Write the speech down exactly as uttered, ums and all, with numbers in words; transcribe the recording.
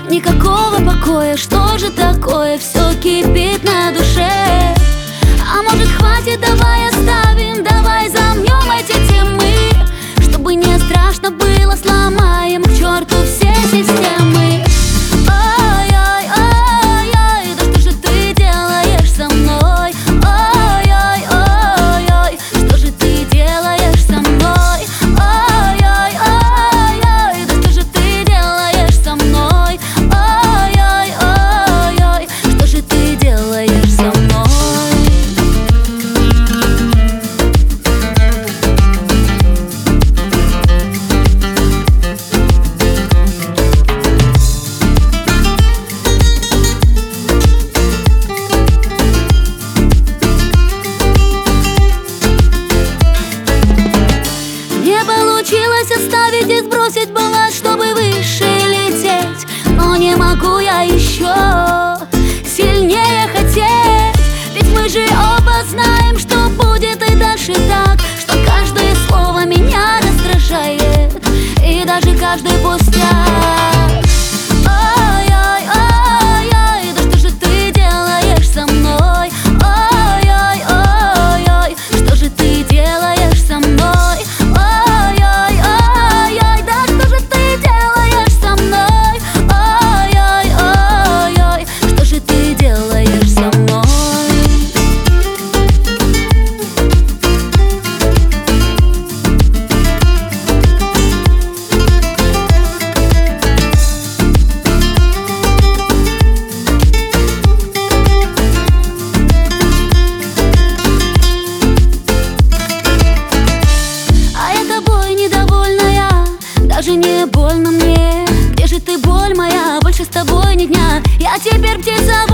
никакого покоя. Что же такое, все кипит на душе. А может хватит, давай оставим, давай замнем эти темы. Чтобы не страшно было, сломаем к черту все системы. Ой-ой-ой-ой, да что же ты делаешь со мной? Ой-ой-ой-ой, что же ты делаешь со мной? Ой-ой-ой-ой, да что же ты делаешь со мной? Ой-ой-ой-ой, что же ты делаешь со мной? Получилось оставить и сбросить балласт, чтобы выше лететь. Но не могу я еще сильнее хотеть. Ведь мы же оба знаем, что будет и дальше так, что каждое слово меня раздражает, и даже каждый пустяк. Ой-ой-ой-ой, да что же ты делаешь со мной? Ой-ой-ой-ой, что же ты делаешь со мной? Даже не больно мне. Где же ты, боль моя? Больше с тобой ни дня. Я теперь птица